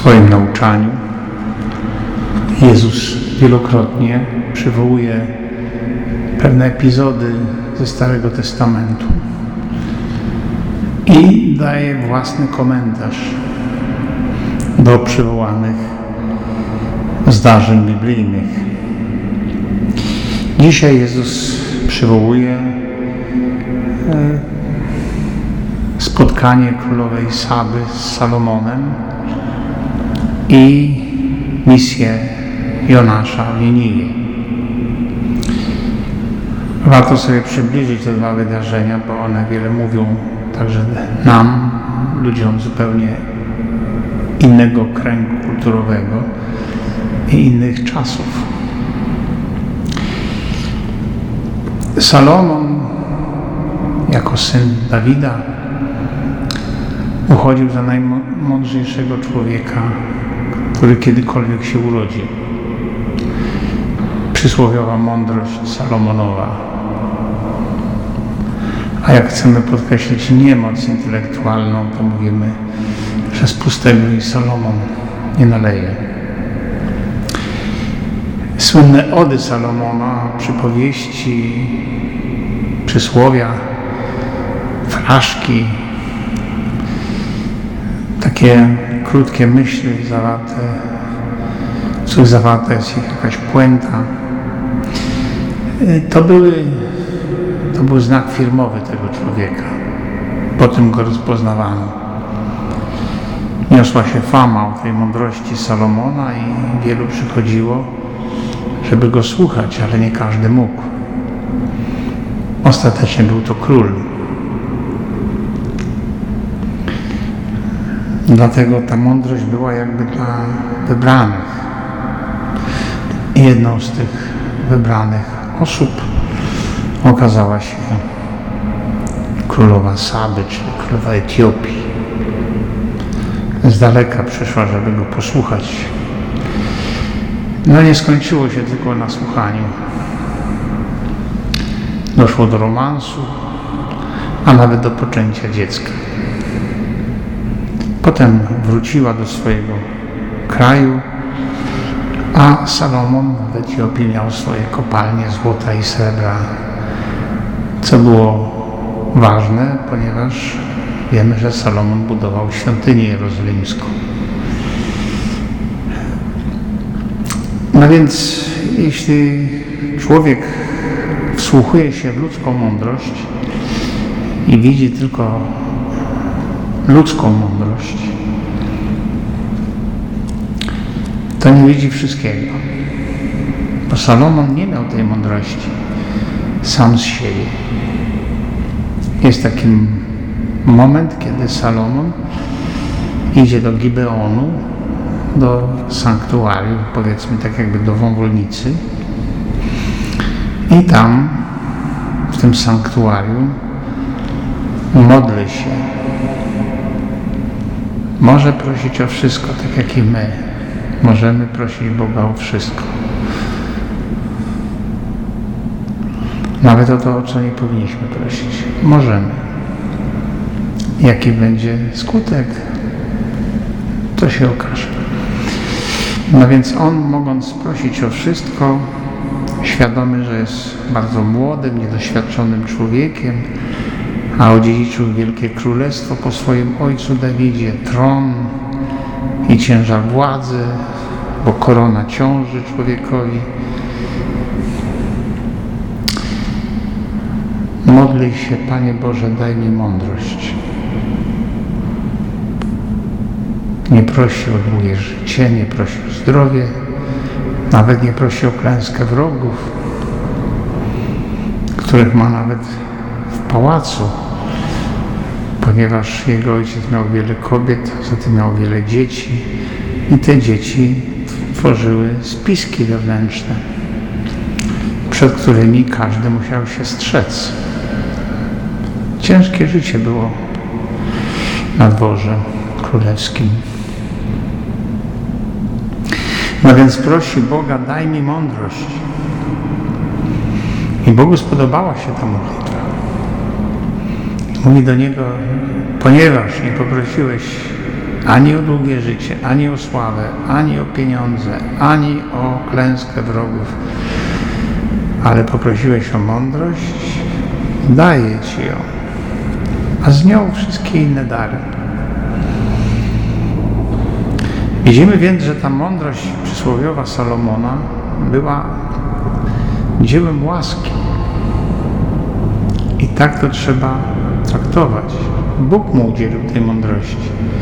swoim nauczaniu Jezus wielokrotnie przywołuje pewne epizody ze Starego Testamentu i daje własny komentarz do przywołanych zdarzeń biblijnych. Dzisiaj Jezus przywołuje spotkanie królowej Saby z Salomonem i misję Jonasza w Niniwie. Warto sobie przybliżyć te dwa wydarzenia, bo one wiele mówią także nam, ludziom zupełnie innego kręgu kulturowego i innych czasów. Salomon jako syn Dawida uchodził za najmądrzejszego człowieka, który kiedykolwiek się urodził. Przysłowiowa mądrość Salomonowa. A jak chcemy podkreślić niemoc intelektualną, to mówimy, że z pustego i Salomon nie naleje. Słynne ody Salomona, przypowieści, przysłowia, fraszki, takie krótkie myśli zawarte, w których zawarta jest jakaś puenta. To był znak firmowy tego człowieka. Po tym go rozpoznawano. Niosła się fama o tej mądrości Salomona i wielu przychodziło, żeby go słuchać, ale nie każdy mógł. Ostatecznie był to król. Dlatego ta mądrość była jakby dla wybranych. I jedną z tych wybranych osób okazała się królowa Saby, czyli królowa Etiopii. Z daleka przyszła, żeby go posłuchać. No nie skończyło się tylko na słuchaniu. Doszło do romansu, a nawet do poczęcia dziecka. Potem wróciła do swojego kraju, a Salomon w Etiopii miał swoje kopalnie złota i srebra, co było ważne, ponieważ wiemy, że Salomon budował świątynię jerozolimską. No więc jeśli człowiek wsłuchuje się w ludzką mądrość i widzi tylko ludzką mądrość, to nie widzi wszystkiego. Bo Salomon nie miał tej mądrości sam z siebie. Jest taki moment, kiedy Salomon idzie do Gibeonu, do sanktuarium, powiedzmy tak jakby do wąwolnicy, i tam, w tym sanktuarium, modli się. Może prosić o wszystko, tak jak i my. Możemy prosić Boga o wszystko. Nawet o to, o co nie powinniśmy prosić. Możemy. Jaki będzie skutek, to się okaże. No więc on, mogąc prosić o wszystko, świadomy, że jest bardzo młodym, niedoświadczonym człowiekiem, a odziedziczył wielkie królestwo po swoim ojcu Dawidzie, tron i ciężar władzy, bo korona ciąży człowiekowi. Modli się, Panie Boże, daj mi mądrość. Nie prosi o długie życie, nie prosi o zdrowie, nawet nie prosi o klęskę wrogów, których ma nawet w pałacu, ponieważ jego ojciec miał wiele kobiet, zatem miał wiele dzieci i te dzieci tworzyły spiski wewnętrzne, przed którymi każdy musiał się strzec. Ciężkie życie było na dworze królewskim. No więc prosi Boga, daj mi mądrość. I Bogu spodobała się ta modlitwa. Mówi do Niego, ponieważ nie poprosiłeś ani o długie życie, ani o sławę, ani o pieniądze, ani o klęskę wrogów, ale poprosiłeś o mądrość, daję Ci ją, a z nią wszystkie inne dary. Widzimy więc, że ta mądrość przysłowiowa Salomona była dziełem łaski. I tak to trzeba traktować. Bóg mu udzielił tej mądrości.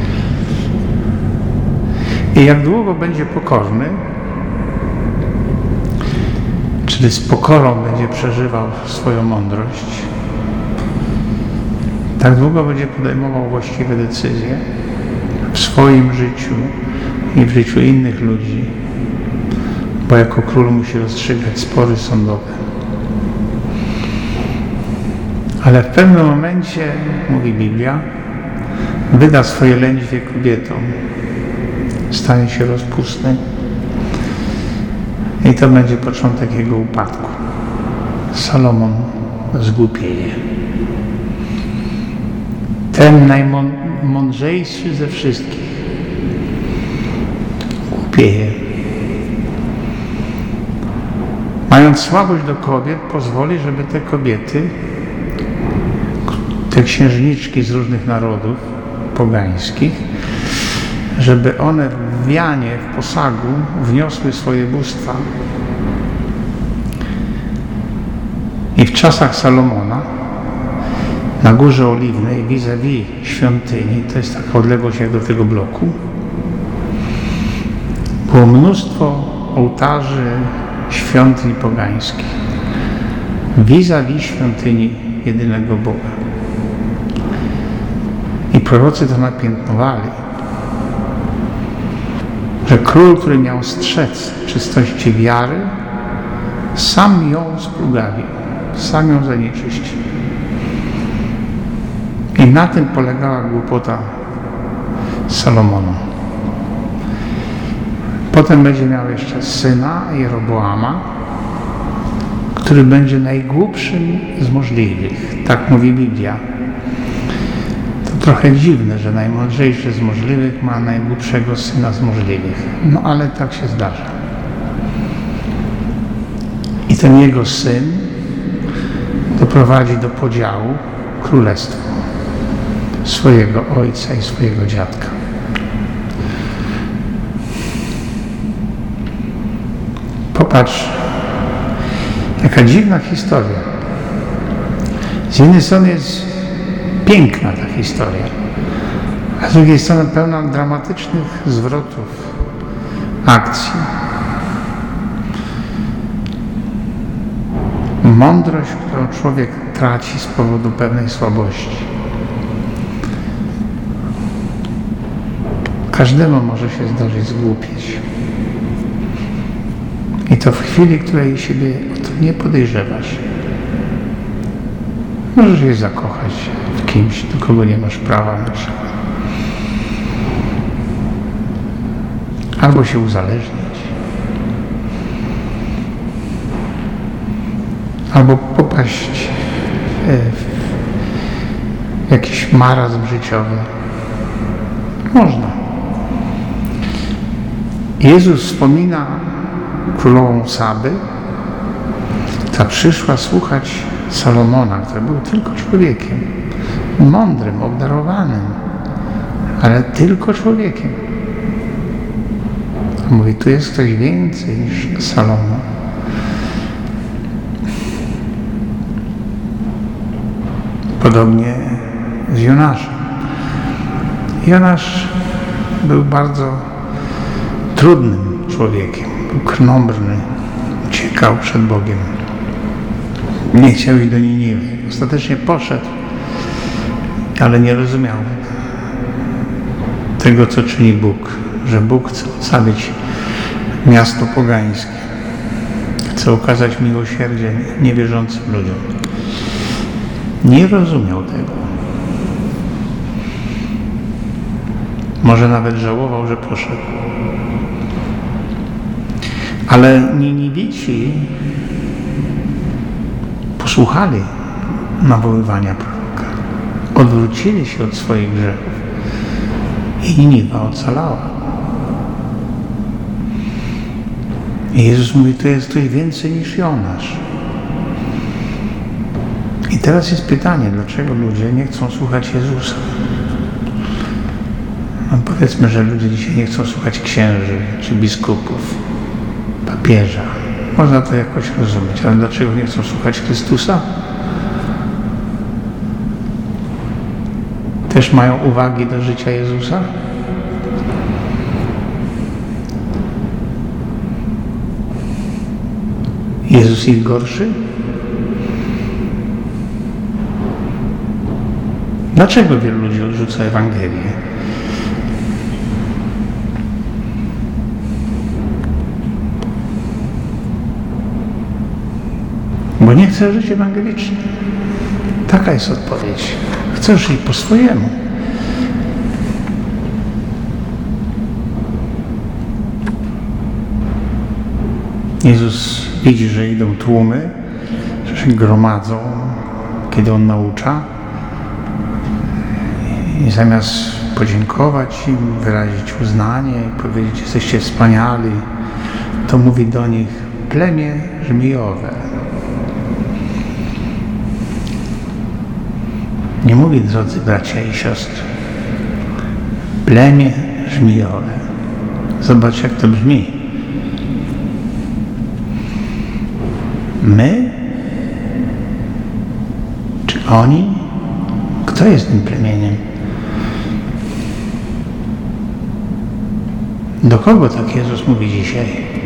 I jak długo będzie pokorny, czyli z pokorą będzie przeżywał swoją mądrość, tak długo będzie podejmował właściwe decyzje w swoim życiu i w życiu innych ludzi, bo jako król musi rozstrzygać spory sądowe. Ale w pewnym momencie, mówi Biblia, wyda swoje lędźwie kobietom, stanie się rozpustny i to będzie początek jego upadku. Salomon zgłupieje. Ten najmądrzejszy ze wszystkich głupieje. Mając słabość do kobiet, pozwoli, żeby te kobiety, te księżniczki z różnych narodów pogańskich, żeby one w wianie, w posagu wniosły swoje bóstwa. I w czasach Salomona na Górze Oliwnej vis-a-vis świątyni, to jest taka odległość jak do tego bloku, było mnóstwo ołtarzy świątyń pogańskich vis-a-vis świątyni jedynego Boga. I prorocy to napiętnowali, że król, który miał strzec czystości wiary, sam ją splugawił, sam ją zanieczyścił. I na tym polegała głupota Salomona. Potem będzie miał jeszcze syna Jeroboama, który będzie najgłupszym z możliwych. Tak mówi Biblia. To trochę dziwne, że najmądrzejszy z możliwych ma najgłupszego syna z możliwych. No ale tak się zdarza. I ten jego syn doprowadzi do podziału królestwa swojego ojca i swojego dziadka. Popatrz, jaka dziwna historia. Z jednej strony jest piękna ta historia, a z drugiej strony pełna dramatycznych zwrotów akcji. Mądrość, którą człowiek traci z powodu pewnej słabości. Każdemu może się zdarzyć zgłupieć. I to w chwili, której siebie o to nie podejrzewasz. Możesz się zakochać w kimś, do kogo nie masz prawa na przykład. Albo się uzależnić. Albo popaść w jakiś marazm życiowy. Można. Jezus wspomina królową Saby, która przyszła słuchać Salomona, który był tylko człowiekiem, mądrym, obdarowanym, ale tylko człowiekiem. A mówi, tu jest ktoś więcej niż Salomon. Podobnie z Jonaszem. Jonasz był bardzo trudnym człowiekiem, był krnąbrny, uciekał przed Bogiem. Nie chciał iść do Niniwy. Ostatecznie poszedł, ale nie rozumiał tego, co czyni Bóg, że Bóg chce ocalić miasto pogańskie. Chce okazać miłosierdzie niewierzącym ludziom. Nie rozumiał tego. Może nawet żałował, że poszedł. Ale Niniwici posłuchali nawoływania proroka. Odwrócili się od swoich grzechów i Niniwa ocalała. I Jezus mówi, to jest ktoś więcej niż Jonasz. I teraz jest pytanie, dlaczego ludzie nie chcą słuchać Jezusa? No powiedzmy, że ludzie dzisiaj nie chcą słuchać księży, czy biskupów, papieża. Można to jakoś rozumieć, ale dlaczego nie chcą słuchać Chrystusa? Też mają uwagi do życia Jezusa? Jezus ich gorszy? Dlaczego wielu ludzi odrzuca Ewangelię? Bo nie chce żyć ewangelicznie. Taka jest odpowiedź. Chcę żyć po swojemu. Jezus widzi, że idą tłumy, że się gromadzą, kiedy On naucza. I zamiast podziękować im, wyrazić uznanie i powiedzieć, jesteście wspaniali, to mówi do nich plemię żmijowe. Nie mówi, drodzy bracia i siostry, plemię żmijowe. Zobacz, jak to brzmi. My? Czy oni? Kto jest tym plemieniem? Do kogo tak Jezus mówi dzisiaj?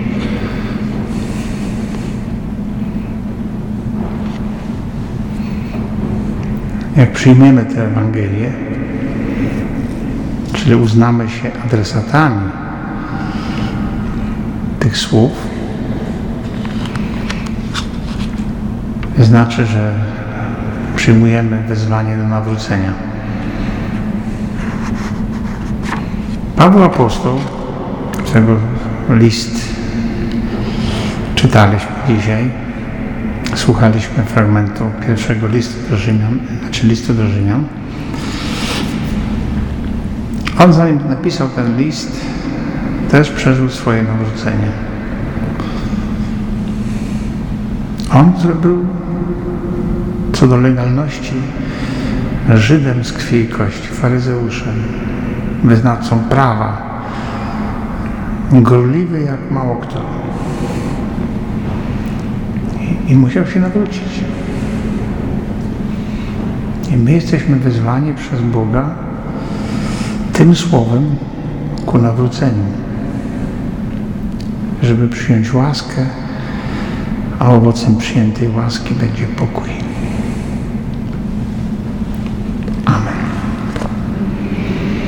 Jak przyjmiemy tę Ewangelię, czyli uznamy się adresatami tych słów, znaczy, że przyjmujemy wezwanie do nawrócenia. Paweł Apostoł, którego list czytaliśmy dzisiaj, słuchaliśmy fragmentu pierwszego listu do Rzymian. On, zanim napisał ten list, też przeżył swoje nawrócenie. On, który był co do legalności Żydem z krwi i kości, faryzeuszem, wyznawcą prawa, gorliwy jak mało kto. I musiał się nawrócić. I my jesteśmy wezwani przez Boga tym słowem ku nawróceniu, żeby przyjąć łaskę, a owocem przyjętej łaski będzie pokój.